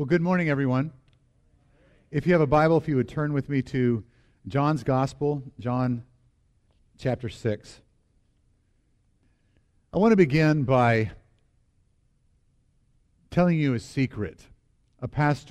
Well, good morning, everyone. If you have a Bible, if you would turn with me to John's Gospel, John chapter 6. I want to begin by telling you a secret, a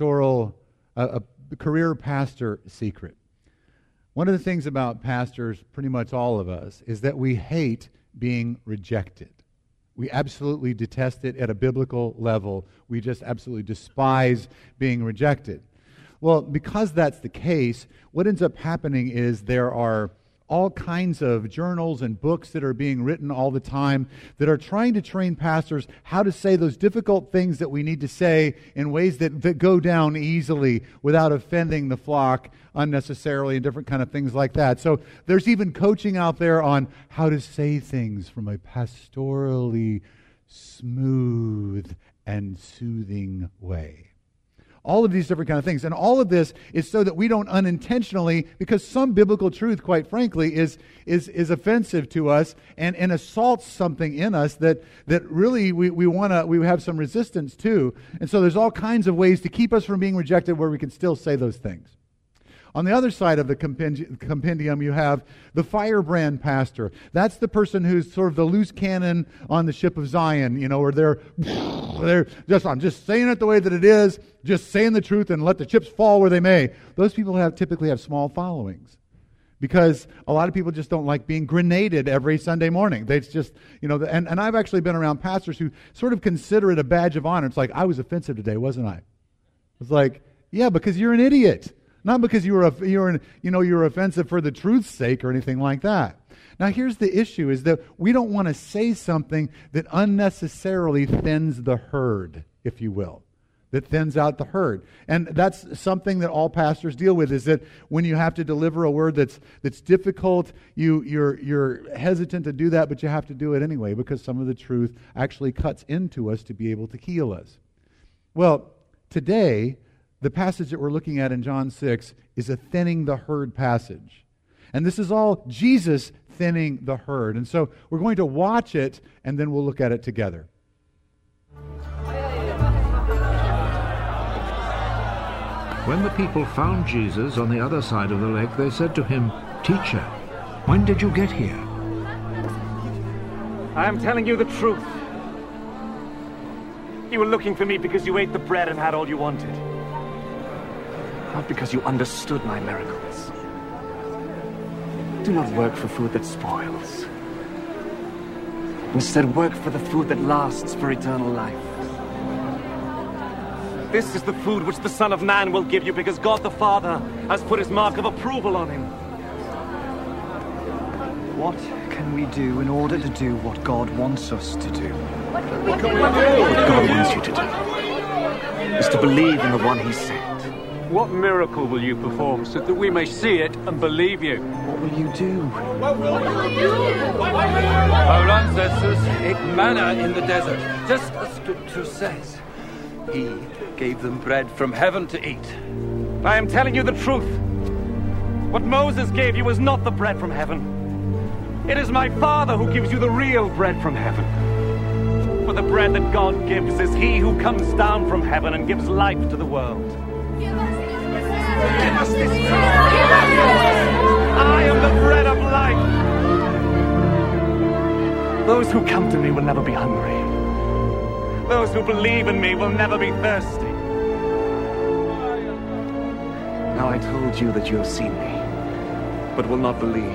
career pastor secret. One of the things about pastors, pretty much all of us, is that we hate being rejected. We absolutely detest it at a biblical level. We just absolutely despise being rejected. Well, because that's the case, what ends up happening is there are all kinds of journals and books that are being written all the time that are trying to train pastors how to say those difficult things that we need to say in ways that go down easily without offending the flock unnecessarily and different kind of things like that. So there's even coaching out there on how to say things from a pastorally smooth and soothing way. All of these different kind of things. And all of this is so that we don't unintentionally, because some biblical truth, quite frankly, is offensive to us and assaults something in us that really we have some resistance to. And so there's all kinds of ways to keep us from being rejected where we can still say those things. On the other side of the compendium, you have the firebrand pastor. That's the person who's sort of the loose cannon on the ship of Zion, where they're just, I'm just saying it the way that it is, just saying the truth and let the chips fall where they may. Those people typically have small followings because a lot of people just don't like being grenaded every Sunday morning. They just, and I've actually been around pastors who sort of consider it a badge of honor. It's like, I was offensive today, wasn't I? It's like, yeah, because you're an idiot. Not because you're offensive for the truth's sake or anything like that. Now here's the issue, is that we don't want to say something that unnecessarily thins the herd, if you will. That thins out the herd. And that's something that all pastors deal with, is that when you have to deliver a word that's difficult, you're hesitant to do that, but you have to do it anyway because some of the truth actually cuts into us to be able to heal us. Well, today, the passage that we're looking at in John 6 is a thinning the herd passage. And this is all Jesus thinning the herd. And so we're going to watch it, and then we'll look at it together. When the people found Jesus on the other side of the lake, they said to him, "Teacher, when did you get here?" I am telling you the truth. You were looking for me because you ate the bread and had all you wanted. Not because you understood my miracles. Do not work for food that spoils. Instead, work for the food that lasts for eternal life. This is the food which the Son of Man will give you because God the Father has put his mark of approval on him. What can we do in order to do what God wants us to do? What God wants you to do is to believe in the one he sent. What miracle will you perform so that we may see it and believe you? What will you do? Our ancestors ate manna in the desert, just as Scripture says. He gave them bread from heaven to eat. I am telling you the truth. What Moses gave you is not the bread from heaven. It is my Father who gives you the real bread from heaven. For the bread that God gives is he who comes down from heaven and gives life to the world. Give us this bread. I am the bread of life. Those who come to me will never be hungry. Those who believe in me will never be thirsty. Now I told you that you have seen me, but will not believe.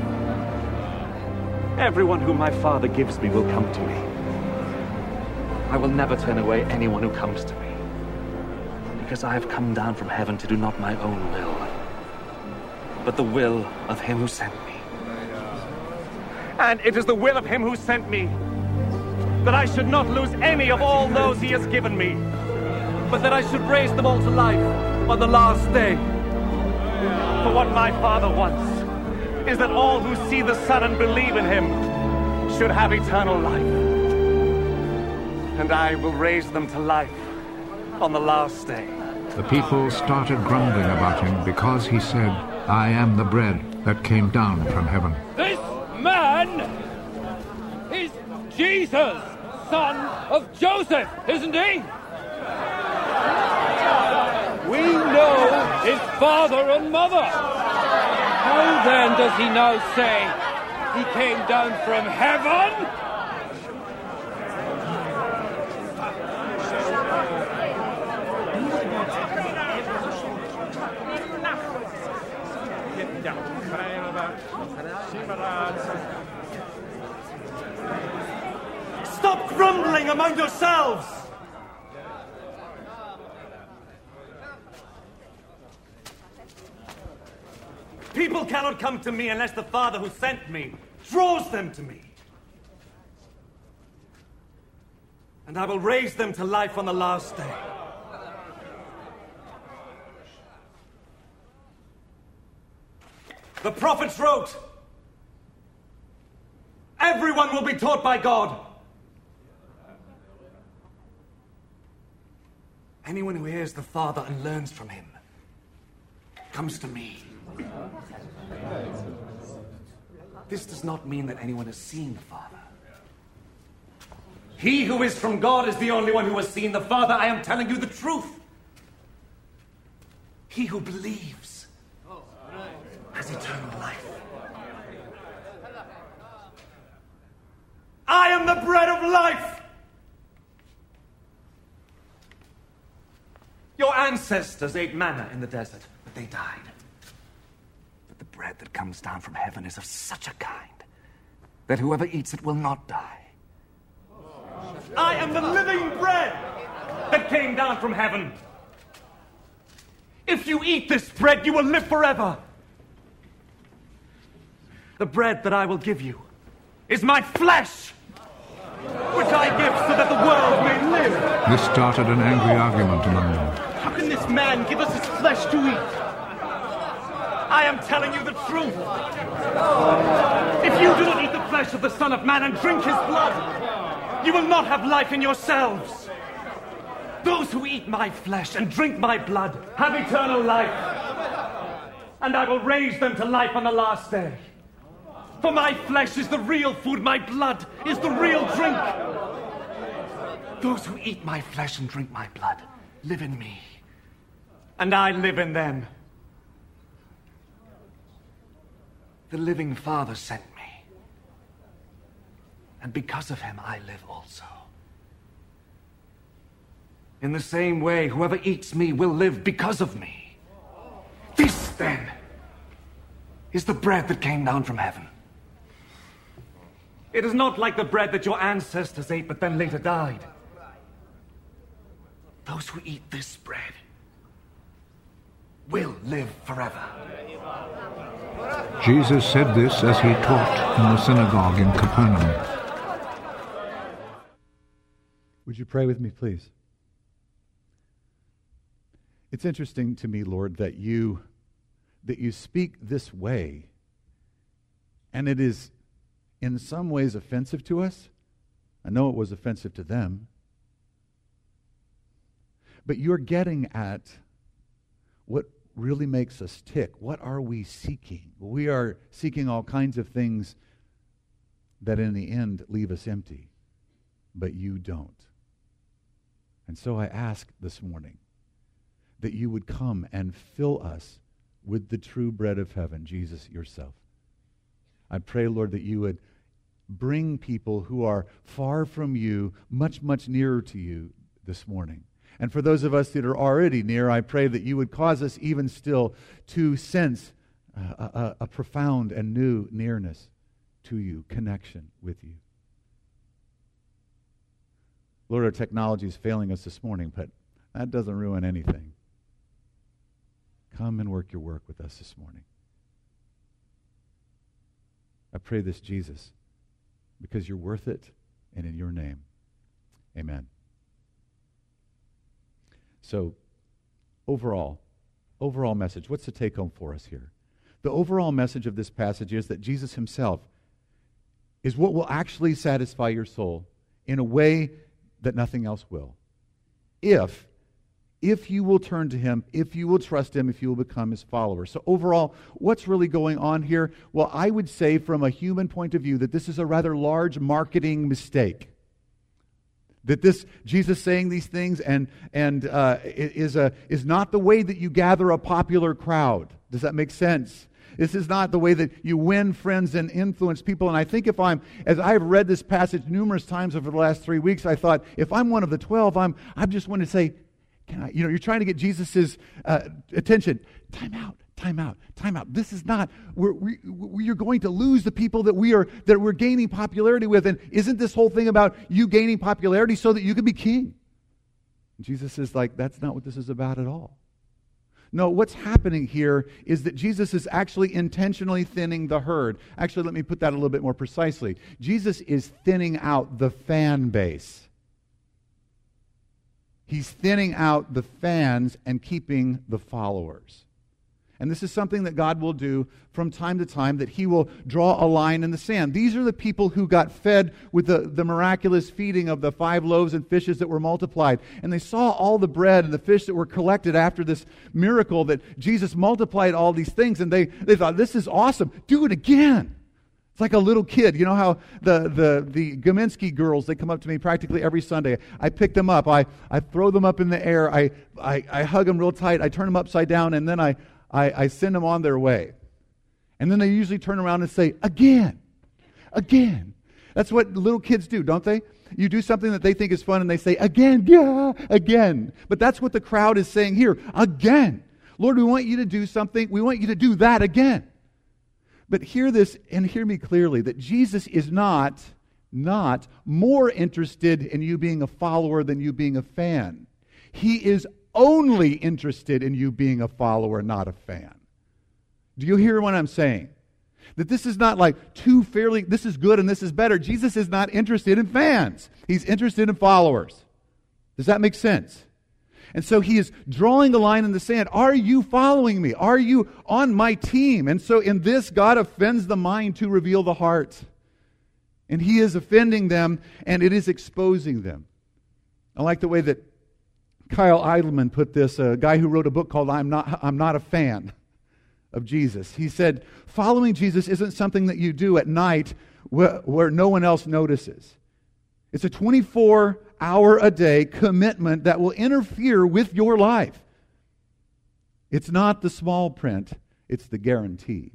Everyone whom my Father gives me will come to me. I will never turn away anyone who comes to me. Because I have come down from heaven to do not my own will, but the will of him who sent me. And it is the will of him who sent me that I should not lose any of all those he has given me, but that I should raise them all to life on the last day. For what my Father wants is that all who see the Son and believe in him should have eternal life. And I will raise them to life on the last day. The people started grumbling about him because he said, "I am the bread that came down from heaven." This man is Jesus, son of Joseph, isn't he? father and mother. How then does he now say he came down from heaven? Stop grumbling among yourselves! People cannot come to me unless the Father who sent me draws them to me. And I will raise them to life on the last day. The prophets wrote, everyone will be taught by God. Anyone who hears the Father and learns from him comes to me. This does not mean that anyone has seen the Father. He who is from God is the only one who has seen the Father. I am telling you the truth. He who believes has eternal life. I am the bread of life. Your ancestors ate manna in the desert, but they died. But the bread that comes down from heaven is of such a kind that whoever eats it will not die. I am the living bread that came down from heaven. If you eat this bread, you will live forever. The bread that I will give you is my flesh, which I give so that the world may live. This started an angry argument among them. How can this man give us his flesh to eat? I am telling you the truth. If you do not eat the flesh of the Son of Man and drink his blood, you will not have life in yourselves. Those who eat my flesh and drink my blood have eternal life, and I will raise them to life on the last day. For my flesh is the real food, my blood is the real drink. Those who eat my flesh and drink my blood live in me, and I live in them. The living Father sent me, and because of him I live also. In the same way, whoever eats me will live because of me. This, then, is the bread that came down from heaven. It is not like the bread that your ancestors ate but then later died. Those who eat this bread will live forever. Jesus said this as he taught in the synagogue in Capernaum. Would you pray with me, please? It's interesting to me, Lord, that you speak this way, and it is in some ways offensive to us. I know it was offensive to them. But you're getting at what really makes us tick. What are we seeking? We are seeking all kinds of things that in the end leave us empty, but you don't. And so I ask this morning that you would come and fill us with the true bread of heaven, Jesus yourself. I pray, Lord, that you would bring people who are far from you much, much nearer to you this morning. And for those of us that are already near, I pray that you would cause us even still to sense a profound and new nearness to you, connection with you. Lord, our technology is failing us this morning, but that doesn't ruin anything. Come and work your work with us this morning. I pray this, Jesus, because you're worth it, and in your name, amen. So, overall message, what's the take home for us here? The overall message of this passage is that Jesus himself is what will actually satisfy your soul in a way that nothing else will. If you will turn to him, if you will trust him, if you will become his follower. So overall, what's really going on here? Well, I would say from a human point of view that this is a rather large marketing mistake. That this Jesus saying these things is not the way that you gather a popular crowd. Does that make sense? This is not the way that you win friends and influence people. And I think as I've read this passage numerous times over the last 3 weeks, I thought, if I'm one of the 12, I just want to say, you're trying to get Jesus' attention. Time out. This is not, you're going to lose the people that we're gaining popularity with. And isn't this whole thing about you gaining popularity so that you can be king? And Jesus is like, that's not what this is about at all. No, what's happening here is that Jesus is actually intentionally thinning the herd. Actually, let me put that a little bit more precisely. Jesus is thinning out the fan base. He's thinning out the fans and keeping the followers. And this is something that God will do from time to time, that He will draw a line in the sand. These are the people who got fed with the miraculous feeding of the 5 loaves and fishes that were multiplied. And they saw all the bread and the fish that were collected after this miracle that Jesus multiplied all these things. And they thought, this is awesome. Do it again. It's like a little kid. You know how the Gaminsky girls, they come up to me practically every Sunday. I pick them up. I throw them up in the air. I hug them real tight. I turn them upside down, and then I send them on their way. And then they usually turn around and say, again. That's what little kids do, don't they? You do something that they think is fun and they say, again, yeah, again. But that's what the crowd is saying here, again. Lord, we want you to do something. We want you to do that again. But hear this and hear me clearly, that Jesus is not more interested in you being a follower than you being a fan. He is only interested in you being a follower, not a fan. Do you hear what I'm saying? That this is not like this is good and this is better. Jesus is not interested in fans. He's interested in followers. Does that make sense? And so He is drawing a line in the sand. Are you following me? Are you on my team? And so in this, God offends the mind to reveal the heart. And He is offending them, and it is exposing them. I like the way that Kyle Idleman put this, a guy who wrote a book called I'm Not a Fan of Jesus. He said, following Jesus isn't something that you do at night where no one else notices. It's a 24-hour-a-day commitment that will interfere with your life. It's not the small print, it's the guarantee.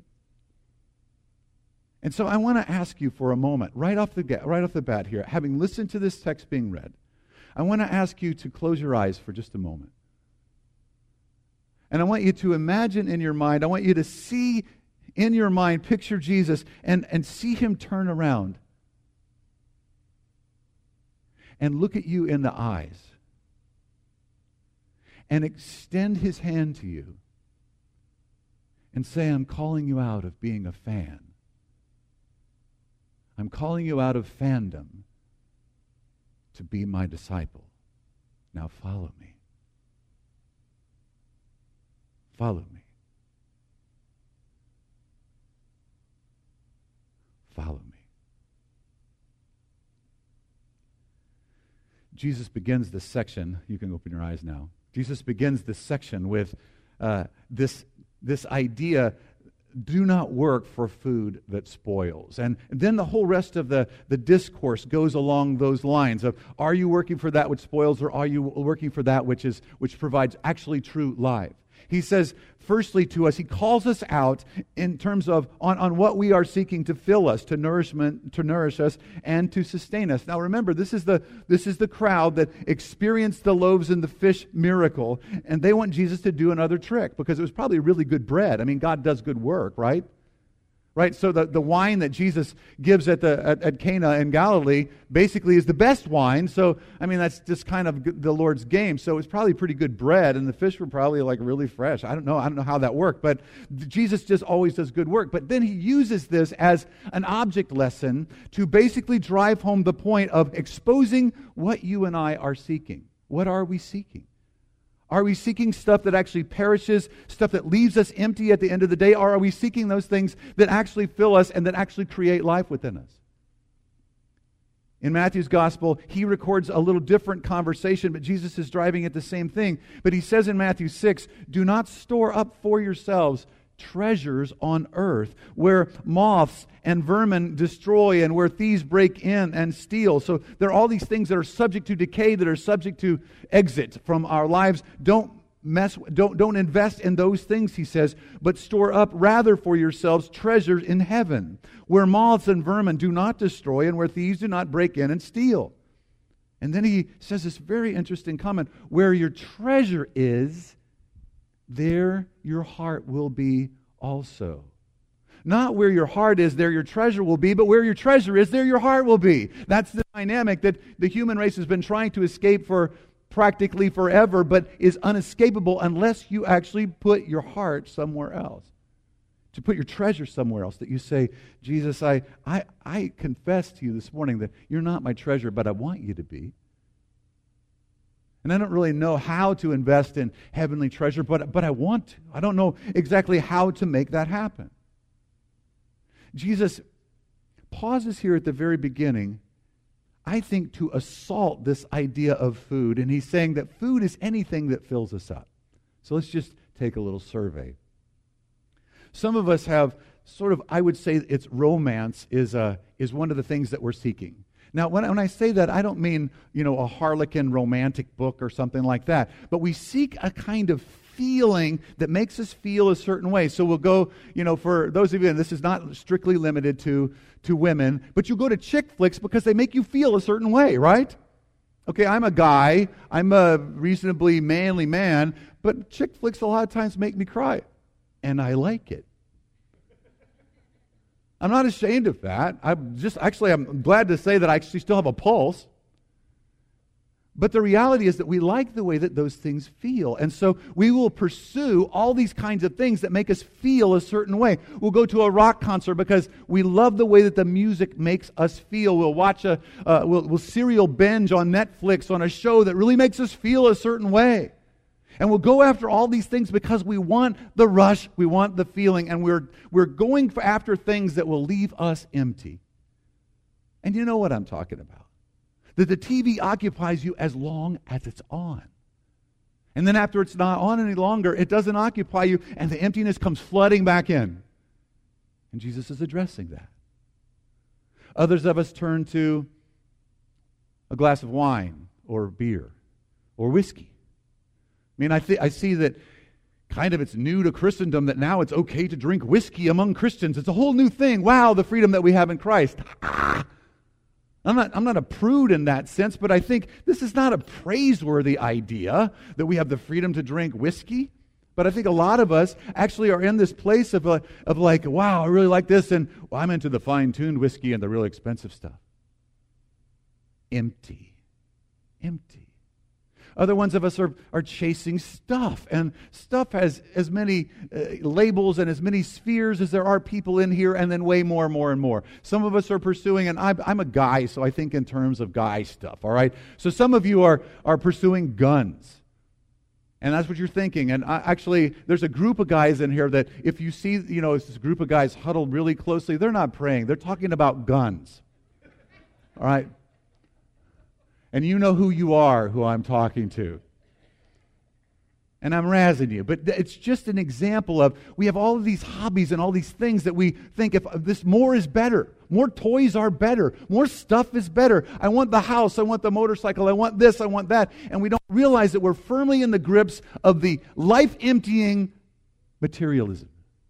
And so I want to ask you for a moment, right off the bat here, having listened to this text being read, I want to ask you to close your eyes for just a moment. And I want you to imagine in your mind, I want you to see in your mind, picture Jesus and see Him turn around and look at you in the eyes and extend His hand to you and say, I'm calling you out of being a fan. I'm calling you out of fandom to be my disciple. Now follow me. Follow me. Follow me. Jesus begins this section. You can open your eyes now. Jesus begins this section with this idea, do not work for food that spoils. And then the whole rest of the discourse goes along those lines of, are you working for that which spoils, or are you working for that which provides actually true life? He says, firstly to us, He calls us out in terms of on what we are seeking to fill us, to nourish us, and to sustain us. Now remember, this is the crowd that experienced the loaves and the fish miracle, and they want Jesus to do another trick because it was probably really good bread. I mean, God does good work, right? Right, so the wine that Jesus gives at Cana in Galilee basically is the best wine. So, I mean, that's just kind of the Lord's game. So it's probably pretty good bread, and the fish were probably like really fresh. I don't know how that worked, but Jesus just always does good work. But then He uses this as an object lesson to basically drive home the point of exposing what you and I are seeking. What are we seeking? Are we seeking stuff that actually perishes, stuff that leaves us empty at the end of the day, or are we seeking those things that actually fill us and that actually create life within us? In Matthew's gospel, he records a little different conversation, but Jesus is driving at the same thing. But he says in Matthew 6, do not store up for yourselves treasures on earth, where moths and vermin destroy and where thieves break in and steal. So there are all these things that are subject to decay, that are subject to exit from our lives. Don't invest in those things, he says, but store up rather for yourselves treasures in heaven, where moths and vermin do not destroy and where thieves do not break in and steal. And then he says this very interesting comment, where your treasure is, there your heart will be also. Not where your heart is, there your treasure will be, but where your treasure is, there your heart will be. That's the dynamic that the human race has been trying to escape for practically forever, but is unescapable unless you actually put your heart somewhere else. To put your treasure somewhere else, that you say, Jesus, I confess to you this morning that you're not my treasure, but I want you to be. And I don't really know how to invest in heavenly treasure, but I want to. I don't know exactly how to make that happen. Jesus pauses here at the very beginning, I think, to assault this idea of food. And he's saying that food is anything that fills us up. So let's just take a little survey. Some of us have sort of, I would say it's romance is one of the things that we're seeking. Now, when I say that, I don't mean, a Harlequin romantic book or something like that. But we seek a kind of feeling that makes us feel a certain way. So we'll go, for those of you, and this is not strictly limited to women, but you go to chick flicks because they make you feel a certain way, right? Okay, I'm a guy. I'm a reasonably manly man, but chick flicks a lot of times make me cry. And I like it. I'm not ashamed of that. I'm glad to say that I actually still have a pulse. But the reality is that we like the way that those things feel. And so we will pursue all these kinds of things that make us feel a certain way. We'll go to a rock concert because we love the way that the music makes us feel. We'll watch we'll serial binge on Netflix on a show that really makes us feel a certain way. And we'll go after all these things because we want the rush, we want the feeling, and we're going after things that will leave us empty. And you know what I'm talking about. That the TV occupies you as long as it's on. And then after it's not on any longer, it doesn't occupy you, and the emptiness comes flooding back in. And Jesus is addressing that. Others of us turn to a glass of wine or beer or whiskey. I mean, I see that kind of it's new to Christendom that now it's okay to drink whiskey among Christians. It's a whole new thing. Wow, the freedom that we have in Christ. I'm not a prude in that sense, but I think this is not a praiseworthy idea that we have the freedom to drink whiskey. But I think a lot of us actually are in this place of like, wow, I really like this, and I'm into the fine-tuned whiskey and the really expensive stuff. Empty. Other ones of us are chasing stuff, and stuff has as many labels and as many spheres as there are people in here, and then way more and more and more. Some of us are pursuing, and I'm a guy, so I think in terms of guy stuff, all right? So some of you are pursuing guns, and that's what you're thinking. And actually, there's a group of guys in here that if you see, it's this group of guys huddled really closely, they're not praying. They're talking about guns, all right? And you know who you are, who I'm talking to. And I'm razzing you. But it's just an example of, we have all of these hobbies and all these things that we think, if this more is better. More toys are better. More stuff is better. I want the house. I want the motorcycle. I want this. I want that. And we don't realize that we're firmly in the grips of the life-emptying materialism.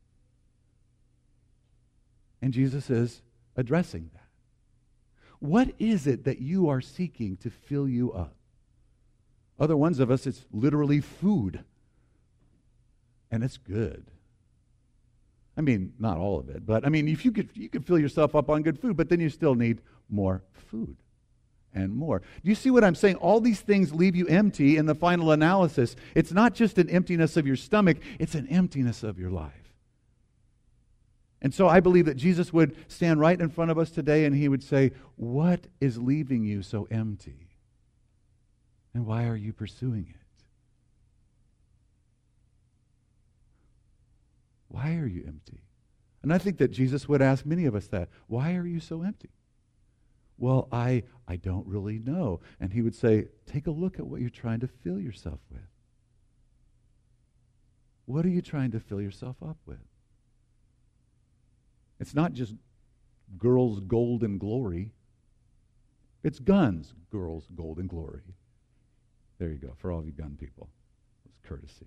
And Jesus is addressing that. What is it that you are seeking to fill you up? Other ones of us, it's literally food. And it's good. I mean, not all of it, but I mean, if you could fill yourself up on good food, but then you still need more food and more. Do you see what I'm saying? All these things leave you empty in the final analysis. It's not just an emptiness of your stomach, it's an emptiness of your life. And so I believe that Jesus would stand right in front of us today and he would say, what is leaving you so empty? And why are you pursuing it? Why are you empty? And I think that Jesus would ask many of us that. Why are you so empty? Well, I don't really know. And he would say, take a look at what you're trying to fill yourself with. What are you trying to fill yourself up with? It's not just girls, gold, and glory. It's guns, girls, gold, and glory. There you go, for all of you gun people. It's courtesy.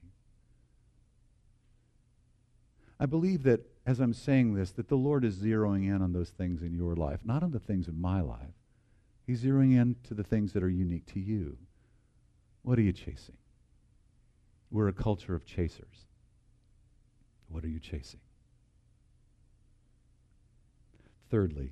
I believe that as I'm saying this, that the Lord is zeroing in on those things in your life, not on the things in my life. He's zeroing in to the things that are unique to you. What are you chasing? We're a culture of chasers. What are you chasing? Thirdly,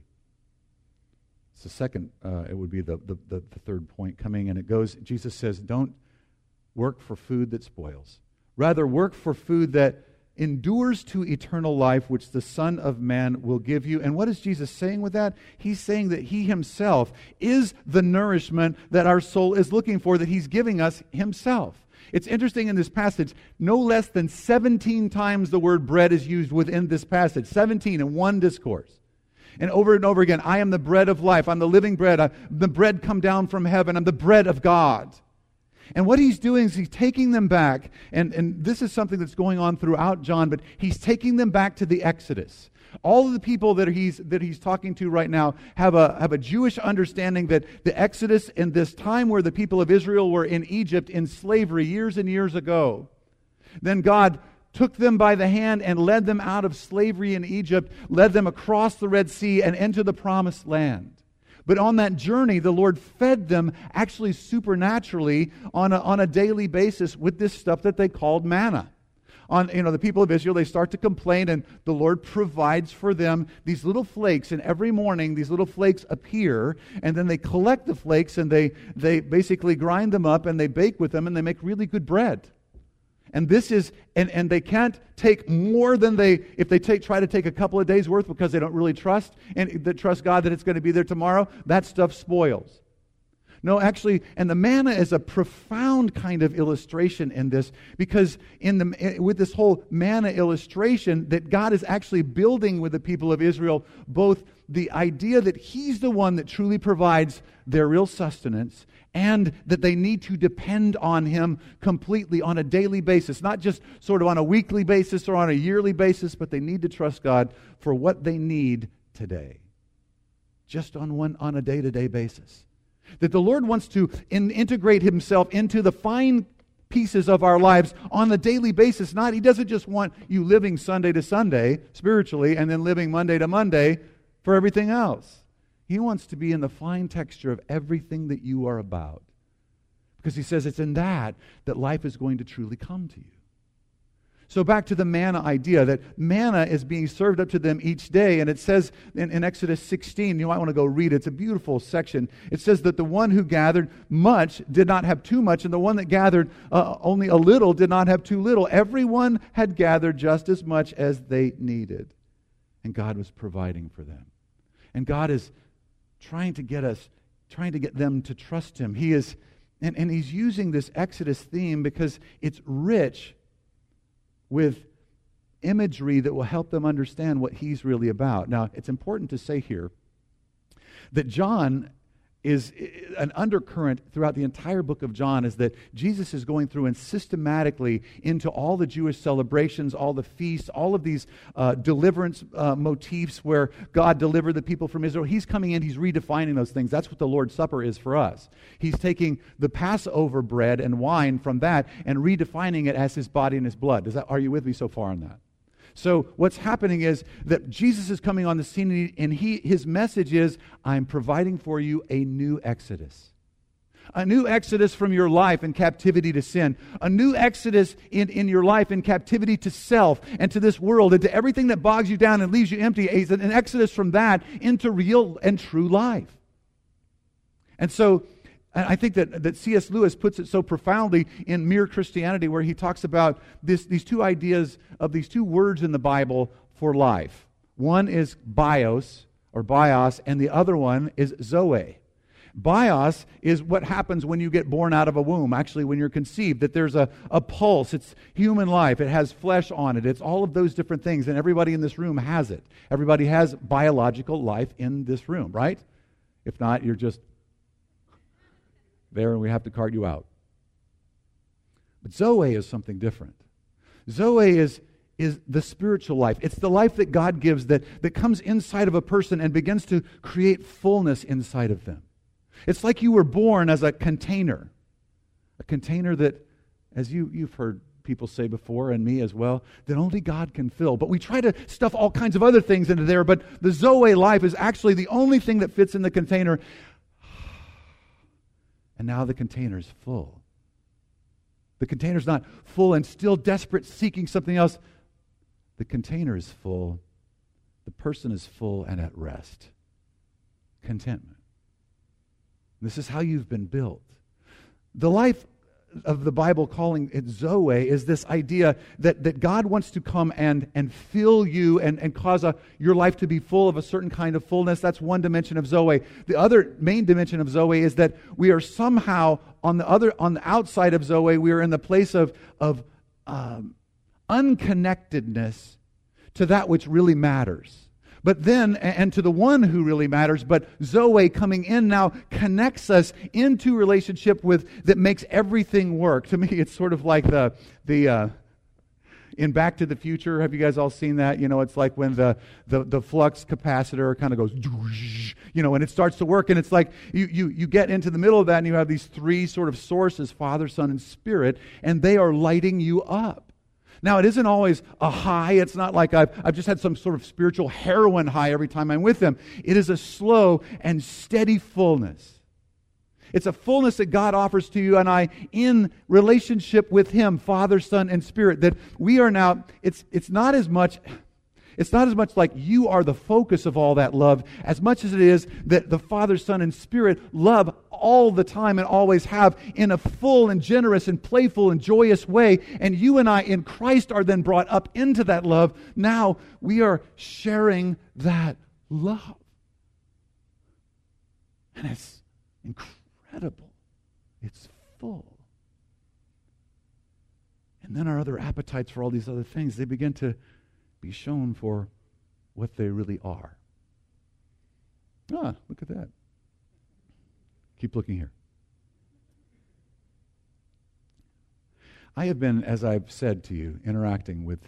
it's the second, it would be the third point coming, and it goes, Jesus says, don't work for food that spoils. Rather, work for food that endures to eternal life, which the Son of Man will give you. And what is Jesus saying with that? He's saying that He Himself is the nourishment that our soul is looking for, that He's giving us Himself. It's interesting in this passage, no less than 17 times the word bread is used within this passage. 17 in one discourse. And over again, I am the bread of life. I'm the living bread. The bread come down from heaven. I'm the bread of God. And what He's doing is He's taking them back, and this is something that's going on throughout John, but He's taking them back to the Exodus. All of the people that he's talking to right now have a Jewish understanding that the Exodus in this time where the people of Israel were in Egypt in slavery years and years ago, then God took them by the hand and led them out of slavery in Egypt, led them across the Red Sea and into the Promised Land. But on that journey, the Lord fed them actually supernaturally on a daily basis with this stuff that they called manna. The people of Israel, they start to complain, and the Lord provides for them these little flakes, and every morning these little flakes appear, and then they collect the flakes and they basically grind them up and they bake with them and they make really good bread. And this is, and they can't take more than if they try to take a couple of days worth because they don't really trust God that it's going to be there tomorrow, that stuff spoils. No, actually, and the manna is a profound kind of illustration in this, because with this whole manna illustration, that God is actually building with the people of Israel both the idea that He's the one that truly provides their real sustenance, and that they need to depend on Him completely on a daily basis, not just sort of on a weekly basis or on a yearly basis, but they need to trust God for what they need today, just on a day-to-day basis. That the Lord wants to integrate Himself into the fine pieces of our lives on a daily basis. He doesn't just want you living Sunday to Sunday spiritually and then living Monday to Monday for everything else. He wants to be in the fine texture of everything that you are about. Because He says it's in that life is going to truly come to you. So back to the manna idea, that manna is being served up to them each day. And it says in Exodus 16, you might want to go read it. It's a beautiful section. It says that the one who gathered much did not have too much, and the one that gathered only a little did not have too little. Everyone had gathered just as much as they needed. And God was providing for them. And God is trying to get them to trust Him. He is, and He's using this Exodus theme because it's rich with imagery that will help them understand what He's really about. Now, it's important to say here that John is an undercurrent throughout the entire book of John, is that Jesus is going through and systematically into all the Jewish celebrations, all the feasts, all of these deliverance motifs where God delivered the people from Israel. He's coming in, He's redefining those things. That's what the Lord's Supper is for us. He's taking the Passover bread and wine from that and redefining it as His body and His blood. Are you with me so far on that? So what's happening is that Jesus is coming on the scene, and His message is, I'm providing for you a new Exodus. A new Exodus from your life in captivity to sin. A new Exodus in your life in captivity to self and to this world and to everything that bogs you down and leaves you empty. An Exodus from that into real and true life. And so I think that C.S. Lewis puts it so profoundly in Mere Christianity, where he talks about these two ideas of these two words in the Bible for life. One is bios, and the other one is zoe. Bios is what happens when you get born out of a womb, actually when you're conceived, that there's a pulse. It's human life. It has flesh on it. It's all of those different things, and everybody in this room has it. Everybody has biological life in this room, right? If not, you're just there and we have to cart you out. But Zoe is something different. Zoe is is the spiritual life. It's the life that God gives that comes inside of a person and begins to create fullness inside of them. It's like you were born as a container that, as you've heard people say before, and me as well, that only God can fill. But we try to stuff all kinds of other things into there, but the Zoe life is actually the only thing that fits in the container. And now the container's full. The container's not full and still desperate, seeking something else. The container is full. The person is full and at rest. Contentment. This is how you've been built. The life of the Bible, calling it Zoe, is this idea that God wants to come and fill you and cause your life to be full of a certain kind of fullness. That's one dimension of Zoe. The other main dimension of Zoe is that we are somehow on the outside of Zoe, we are in the place of unconnectedness to that which really matters. But then, and to the one who really matters, but Zoe coming in now connects us into relationship that makes everything work. To me, it's sort of like the in Back to the Future. Have you guys all seen that? It's like when the flux capacitor kind of goes, and it starts to work, and it's like you get into the middle of that, and you have these three sort of sources, Father, Son, and Spirit, and they are lighting you up. Now, it isn't always a high. It's not like I've just had some sort of spiritual heroin high every time I'm with them. It is a slow and steady fullness. It's a fullness that God offers to you and I in relationship with Him, Father, Son, and Spirit, that we are now, it's not as much like you are the focus of all that love as much as it is that the Father, Son, and Spirit love all the time and always have in a full and generous and playful and joyous way. And you and I in Christ are then brought up into that love. Now we are sharing that love. And it's incredible. It's full. And then our other appetites for all these other things, they begin to be shown for what they really are. Look at that. Keep looking here. I have been, as I've said to you, interacting with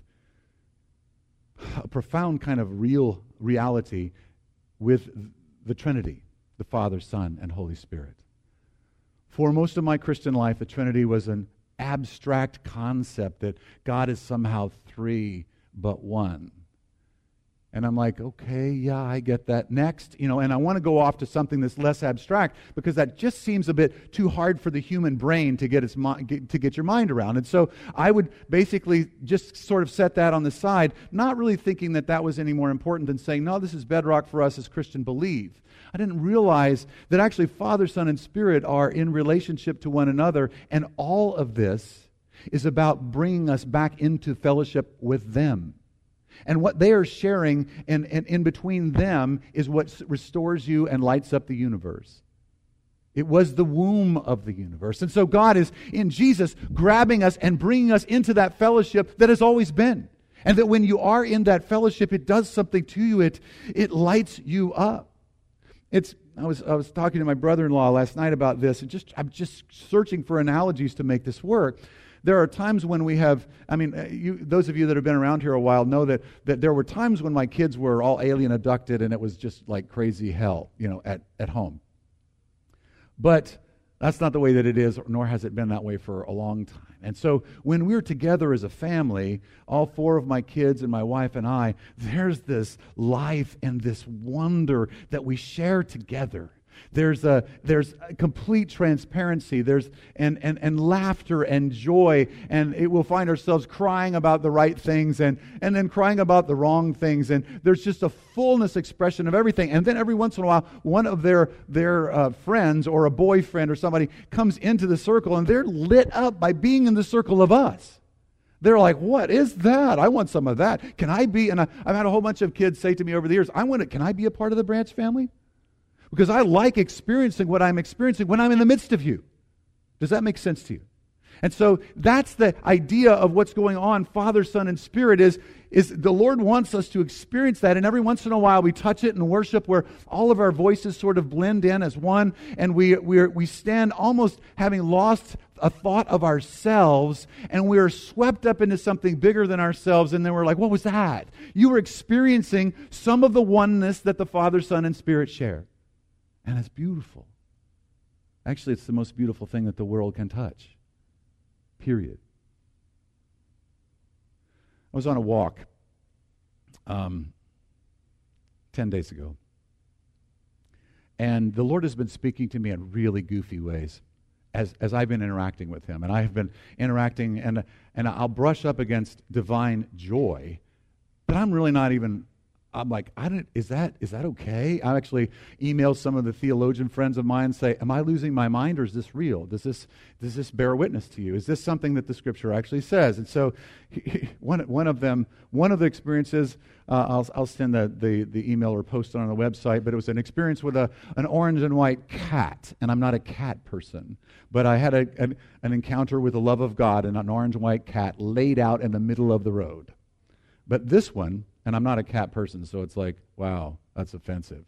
a profound kind of reality with the Trinity, the Father, Son, and Holy Spirit. For most of my Christian life, the Trinity was an abstract concept that God is somehow three but one. And I'm like, okay, yeah, I get that. Next, and I want to go off to something that's less abstract because that just seems a bit too hard for the human brain to get your mind around. And so I would basically just sort of set that on the side, not really thinking that was any more important than saying, no, this is bedrock for us as Christian believe. I didn't realize that actually Father, Son, and Spirit are in relationship to one another, and all of this is about bringing us back into fellowship with them. And what they are sharing and in between them is what restores you and lights up the universe. It was the womb of the universe. And so God is, in Jesus, grabbing us and bringing us into that fellowship that has always been. And that when you are in that fellowship, it does something to you. It lights you up. I was talking to my brother-in-law last night about this, and I'm just searching for analogies to make this work. There are times when we have, those of you that have been around here a while know that there were times when my kids were all alien abducted and it was just like crazy hell, at home. But that's not the way that it is, nor has it been that way for a long time. And so when we're together as a family, all four of my kids and my wife and I, there's this life and this wonder that we share together. There's complete transparency. There's and laughter and joy, and it will find ourselves crying about the right things and then crying about the wrong things, and there's just a fullness expression of everything. And then every once in a while, one of their friends or a boyfriend or somebody comes into the circle, and they're lit up by being in the circle of us. They're like, what is that? I want some of that. Can I be? And I've had a whole bunch of kids say to me over the years, can I be a part of the Branch family? Because I like experiencing what I'm experiencing when I'm in the midst of you. Does that make sense to you? And so that's the idea of what's going on, Father, Son, and Spirit, is the Lord wants us to experience that. And every once in a while we touch it in worship where all of our voices sort of blend in as one, and we stand almost having lost a thought of ourselves, and we are swept up into something bigger than ourselves, and then we're like, what was that? You were experiencing some of the oneness that the Father, Son, and Spirit share. And it's beautiful. Actually, it's the most beautiful thing that the world can touch. Period. I was on a walk 10 days ago. And the Lord has been speaking to me in really goofy ways as I've been interacting with Him. And I have been interacting, and I'll brush up against divine joy, but I'm really not even, I'm like, is that okay? I actually emailed some of the theologian friends of mine and say, am I losing my mind, or is this real? Does this bear witness to you? Is this something that the Scripture actually says? And so one of the experiences, I'll send the email or post it on the website, but it was an experience with an orange and white cat, and I'm not a cat person, but I had an encounter with the love of God and an orange and white cat laid out in the middle of the road. But this one, and I'm not a cat person, so it's like, wow, that's offensive.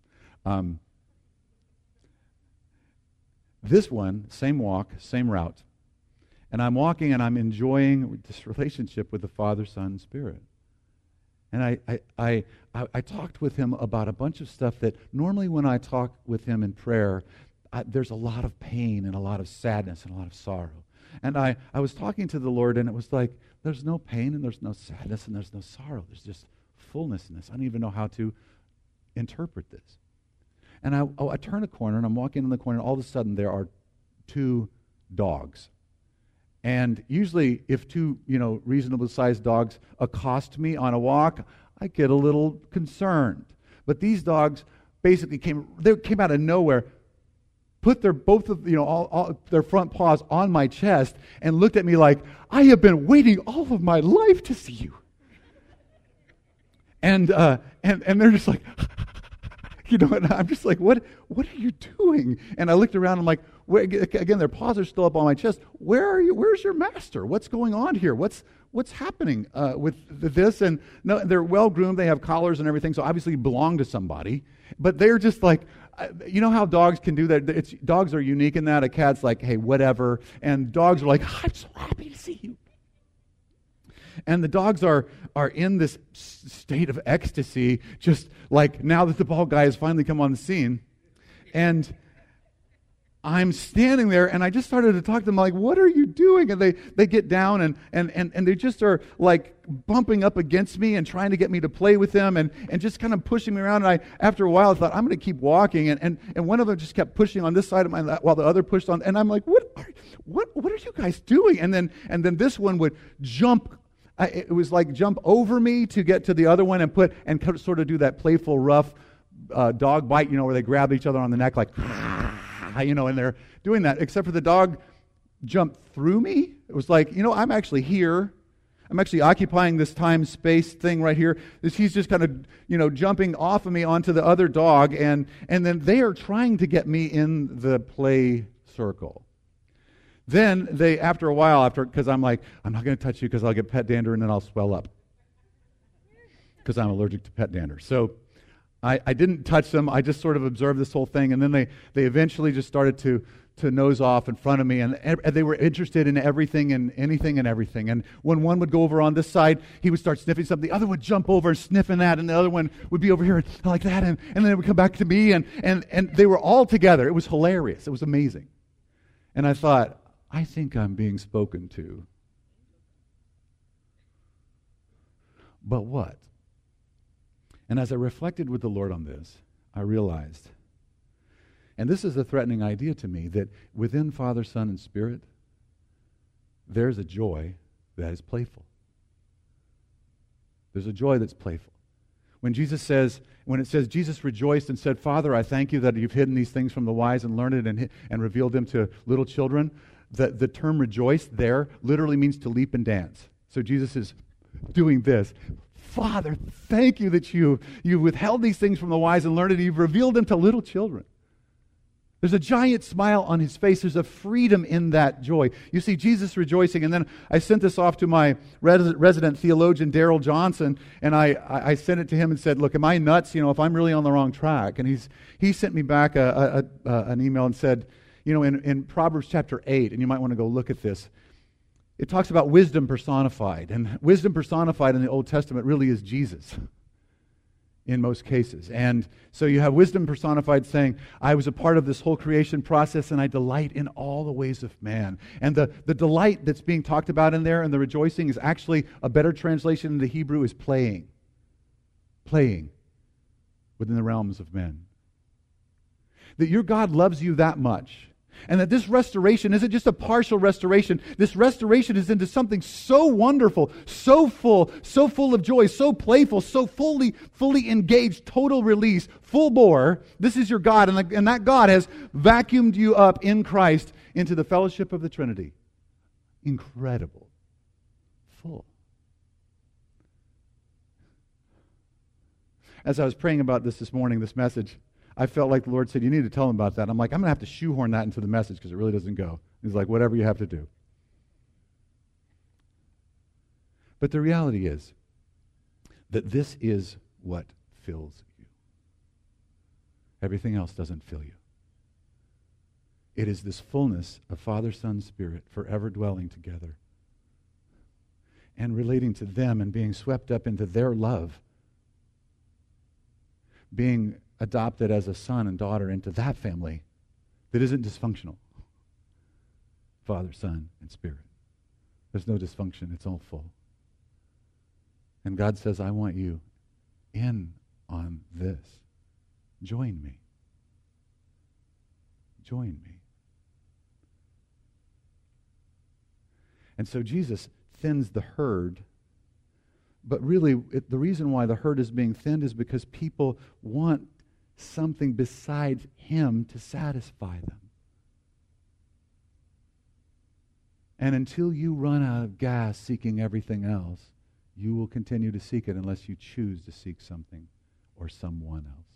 This one, same walk, same route. And I'm walking and I'm enjoying this relationship with the Father, Son, and Spirit. And I talked with him about a bunch of stuff that normally when I talk with him in prayer, there's a lot of pain and a lot of sadness and a lot of sorrow. And I was talking to the Lord, and it was like, there's no pain and there's no sadness and there's no sorrow. There's just fullness in this. I don't even know how to interpret this. And I turn a corner, and I'm walking in the corner, and all of a sudden there are 2 dogs. And usually if 2, reasonable sized dogs accost me on a walk, I get a little concerned. But these dogs basically came out of nowhere, put all their front paws on my chest, and looked at me like, I have been waiting all of my life to see you. And they're just like, and I'm just like, what are you doing? And I looked around, I'm like, again, their paws are still up on my chest. Where are you? Where's your master? What's going on here? What's happening with this? And no, they're well groomed. They have collars and everything, so obviously belong to somebody. But they're just like, you know how dogs can do that? Dogs are unique in that. A cat's like, hey, whatever. And dogs are like, I'm so happy to see you. And the dogs are in this state of ecstasy, just like now that the bald guy has finally come on the scene. And I'm standing there, and I just started to talk to them like, what are you doing? And they get down, and they just are like bumping up against me and trying to get me to play with them and just kind of pushing me around. And after a while, I thought, I'm going to keep walking. And one of them just kept pushing on this side of my lap while the other pushed on. And I'm like, what are you guys doing? And then this one would jump. It was like jump over me to get to the other one and sort of do that playful, rough dog bite, where they grab each other on the neck like, and they're doing that, except for the dog jumped through me. It was like, I'm actually here. I'm actually occupying this time-space thing right here. He's just kind of, jumping off of me onto the other dog, and then they are trying to get me in the play circle. Then they, after a while, because I'm like, I'm not going to touch you because I'll get pet dander and then I'll swell up because I'm allergic to pet dander. So I didn't touch them. I just sort of observed this whole thing, and then they eventually just started to nose off in front of me, and they were interested in everything and anything and everything. And when one would go over on this side, he would start sniffing something. The other would jump over and sniffing that, and the other one would be over here like that, and then they would come back to me, and they were all together. It was hilarious. It was amazing. And I thought, I think I'm being spoken to. But what? And as I reflected with the Lord on this, I realized, and this is a threatening idea to me, that within Father, Son, and Spirit, there's a joy that is playful. There's a joy that's playful. When it says Jesus rejoiced and said, Father, I thank you that you've hidden these things from the wise and learned and revealed them to little children, the term rejoice there literally means to leap and dance. So Jesus is doing this. Father, thank you that you've withheld these things from the wise and learned, and you've revealed them to little children. There's a giant smile on his face. There's a freedom in that joy. You see Jesus rejoicing, and then I sent this off to my resident theologian, Darrell Johnson, and I sent it to him and said, look, am I nuts, if I'm really on the wrong track? And he sent me back an email and said, in Proverbs chapter 8, and you might want to go look at this, it talks about wisdom personified. And wisdom personified in the Old Testament really is Jesus in most cases. And so you have wisdom personified saying, I was a part of this whole creation process and I delight in all the ways of man. And the delight that's being talked about in there and the rejoicing is actually a better translation into Hebrew is playing. Playing within the realms of men. That your God loves you that much. And that this restoration isn't just a partial restoration. This restoration is into something so wonderful, so full of joy, so playful, so fully engaged, total release, full bore. This is your God, and that God has vacuumed you up in Christ into the fellowship of the Trinity. Incredible. Full. As I was praying about this morning, this message, I felt like the Lord said, you need to tell them about that. I'm like, I'm going to have to shoehorn that into the message because it really doesn't go. He's like, whatever you have to do. But the reality is that this is what fills you. Everything else doesn't fill you. It is this fullness of Father, Son, Spirit forever dwelling together and relating to them and being swept up into their love, being adopted as a son and daughter into that family that isn't dysfunctional. Father, Son, and Spirit. There's no dysfunction. It's all full. And God says, I want you in on this. Join me. Join me. And so Jesus thins the herd. But really, the reason why the herd is being thinned is because people want something besides Him to satisfy them. And until you run out of gas seeking everything else, you will continue to seek it unless you choose to seek something or someone else.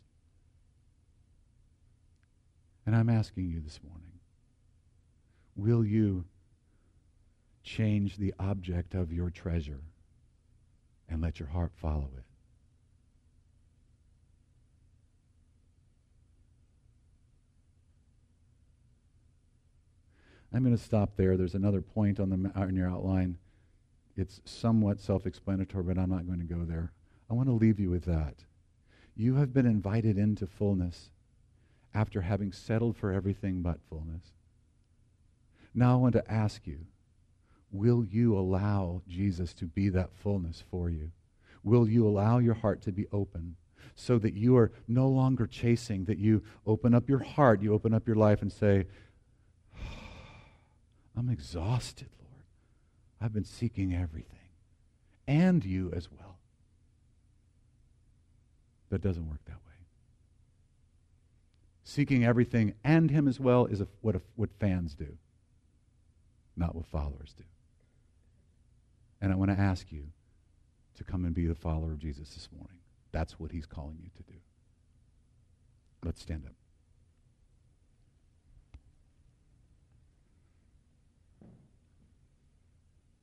And I'm asking you this morning, will you change the object of your treasure and let your heart follow it? I'm going to stop there. There's another point on your outline. It's somewhat self-explanatory, but I'm not going to go there. I want to leave you with that. You have been invited into fullness after having settled for everything but fullness. Now I want to ask you, will you allow Jesus to be that fullness for you? Will you allow your heart to be open so that you are no longer chasing, that you open up your heart, you open up your life and say, I'm exhausted, Lord. I've been seeking everything. And you as well. That doesn't work that way. Seeking everything and Him as well is what fans do, not what followers do. And I want to ask you to come and be the follower of Jesus this morning. That's what He's calling you to do. Let's stand up.